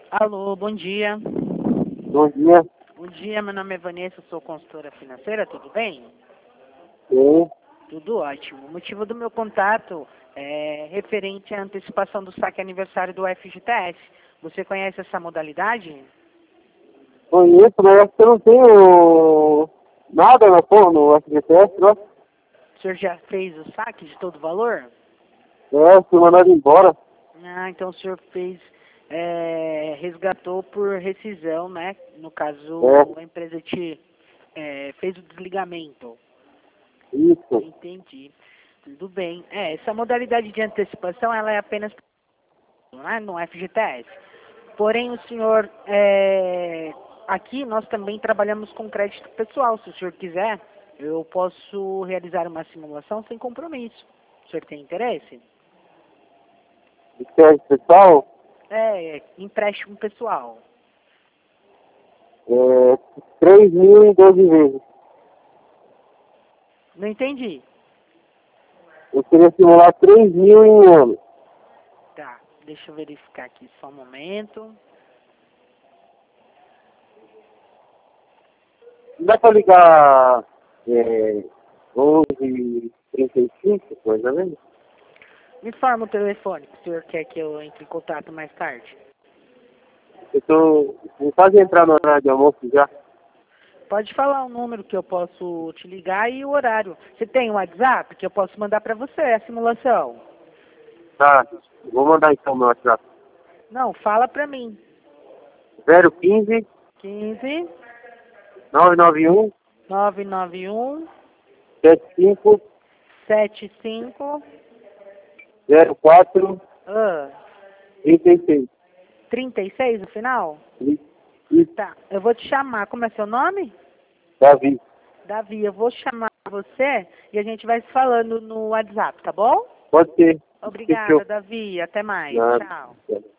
Alô, bom dia. Bom dia. Bom dia, meu nome é Vanessa, sou consultora financeira, tudo bem? Sim. Tudo ótimo. O motivo do meu contato é referente à antecipação do saque aniversário do FGTS. Você conhece essa modalidade? Conheço, mas acho que eu não tenho nada no FGTS, né? O senhor já fez o saque de todo o valor? Fui mandado embora. Ah, então o senhor fez, resgatou por rescisão, né? No caso, É, a empresa fez o desligamento. isso. Entendi. Tudo bem. Essa modalidade de antecipação, ela é apenas, né, no FGTS. Porém, o senhor, aqui nós também trabalhamos com crédito pessoal. Se o senhor quiser, eu posso realizar uma simulação sem compromisso. O senhor tem interesse? Espécie pessoal, Empréstimo pessoal. 3 mil em 12 vezes. Não entendi. Eu queria simular 3 mil em um ano. Tá, deixa eu verificar aqui só um momento. Dá pra ligar 11h35, mais ou menos? Me informa o telefone, que o senhor quer que eu entre em contato mais tarde. Vou quase entrar no horário de almoço já. Pode falar o número que eu posso te ligar e o horário. Você tem um WhatsApp que eu posso mandar para você a simulação? Tá, vou mandar então meu WhatsApp. Não, fala para mim. 015 15 991 991 75 75 04 ah, 36. 36 no final? Isso, Tá, eu vou te chamar. Como é seu nome? Davi. Davi, eu vou chamar você e a gente vai se falando no WhatsApp, tá bom? Pode ser. Obrigada, Davi. Até mais. Nada. Tchau.